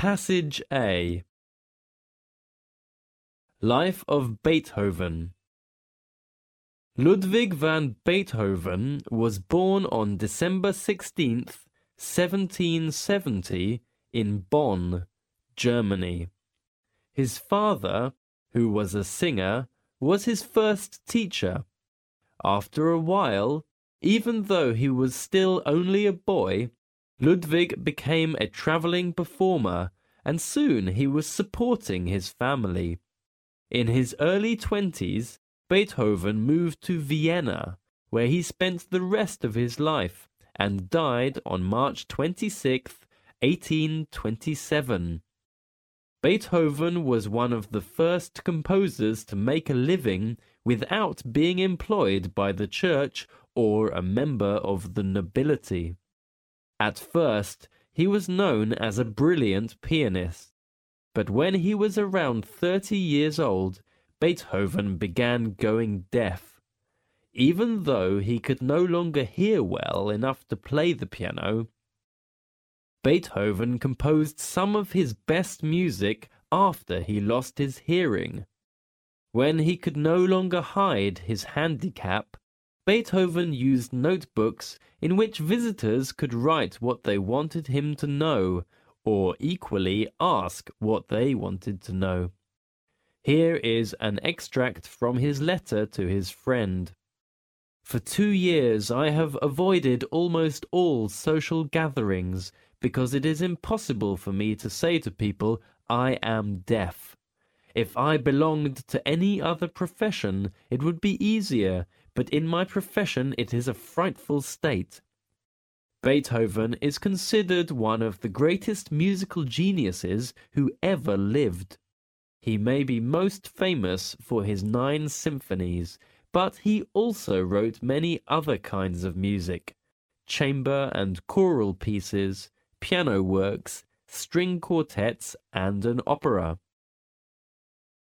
Passage A. Life of Beethoven. Ludwig van Beethoven was born on December 16th, 1770, in Bonn, Germany. His father, who was a singer, was his first teacher. After a while, even though he was still only a boy, Ludwig became a traveling performer, and soon he was supporting his family. In his early 20s, Beethoven moved to Vienna, where he spent the rest of his life, and died on March 26, 1827. Beethoven was one of the first composers to make a living without being employed by the church or a member of the nobility. At first, he was known as a brilliant pianist, but when he was around 30 years old, Beethoven began going deaf. Even though he could no longer hear well enough to play the piano, Beethoven composed some of his best music after he lost his hearing. When he could no longer hide his handicap, Beethoven used notebooks in which visitors could write what they wanted him to know, or equally ask what they wanted to know. Here is an extract from his letter to his friend. For 2 years I have avoided almost all social gatherings because it is impossible for me to say to people, I am deaf. If I belonged to any other profession, it would be easier, but in my profession it is a frightful state. Beethoven is considered one of the greatest musical geniuses who ever lived. He may be most famous for his 9 symphonies, but he also wrote many other kinds of music, chamber and choral pieces, piano works, string quartets, and an opera.